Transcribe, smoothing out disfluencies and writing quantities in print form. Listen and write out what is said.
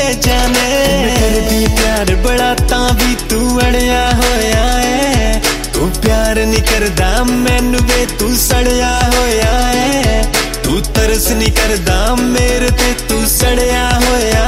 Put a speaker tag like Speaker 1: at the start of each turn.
Speaker 1: जाने करदी प्यार बड़ा तां भी तू अड़िया होया है। तू प्यार नहीं करदा मैनू वे तू सड़िया होया है। तू तरस नहीं करदा मेरे ते तू सड़िया होया